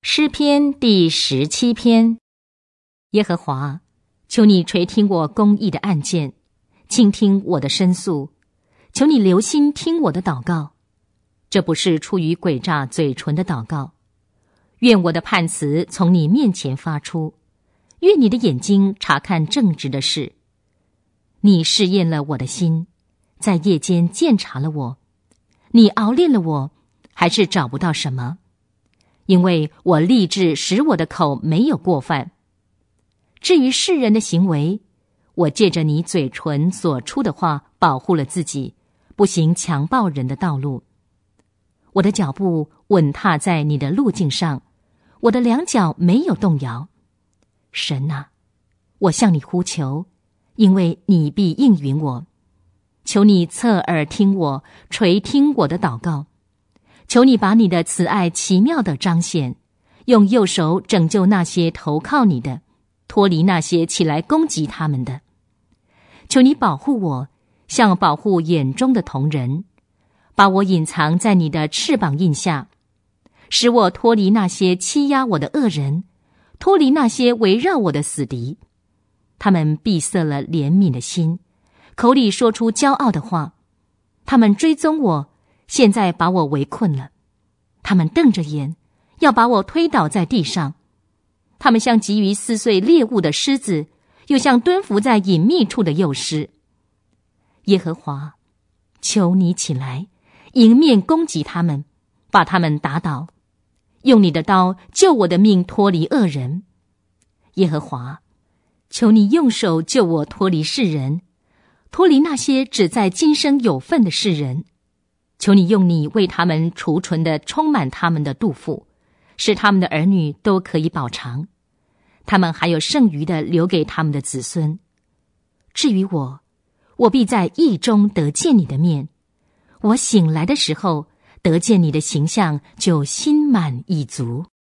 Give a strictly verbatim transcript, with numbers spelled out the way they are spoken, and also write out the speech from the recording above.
诗篇第十七篇。耶和华，求你垂听我公义的案件，倾听我的申诉，求你留心听我的祷告。这不是出于诡诈嘴唇的祷告。愿我的判词从你面前发出，愿你的眼睛察看正直的事。你试验了我的心，在夜间鉴察了我，你熬炼了我，还是找不到什么。因为我立志使我的口没有过犯。至于世人的行为，我借着你嘴唇所出的话保护了自己，不行强暴人的道路。我的脚步稳踏在你的路径上，我的两脚没有动摇。神啊，我向你呼求，因为你必应允我。求你侧耳听我，垂听我的祷告。求你把你的慈爱奇妙地彰显，用右手拯救那些投靠你的，脱离那些起来攻击他们的。求你保护我，像保护眼中的瞳人，把我隐藏在你的翅膀印下，使我脱离那些欺压我的恶人，脱离那些围绕我的死敌。他们闭塞了怜悯的心，口里说出骄傲的话。他们追踪我，现在把我围困了。他们瞪着眼，要把我推倒在地上。他们像急于撕碎猎物的狮子，又像蹲伏在隐秘处的幼狮。耶和华，求你起来，迎面攻击他们，把他们打倒，用你的刀救我的命脱离恶人。耶和华，求你用手救我脱离世人，脱离那些只在今生有份的世人。求你用你为他们储存的充满他们的肚腹，使他们的儿女都可以饱尝，他们还有剩余的留给他们的子孙。至于我，我必在义中得见你的面，我醒来的时候得见你的形象，就心满意足。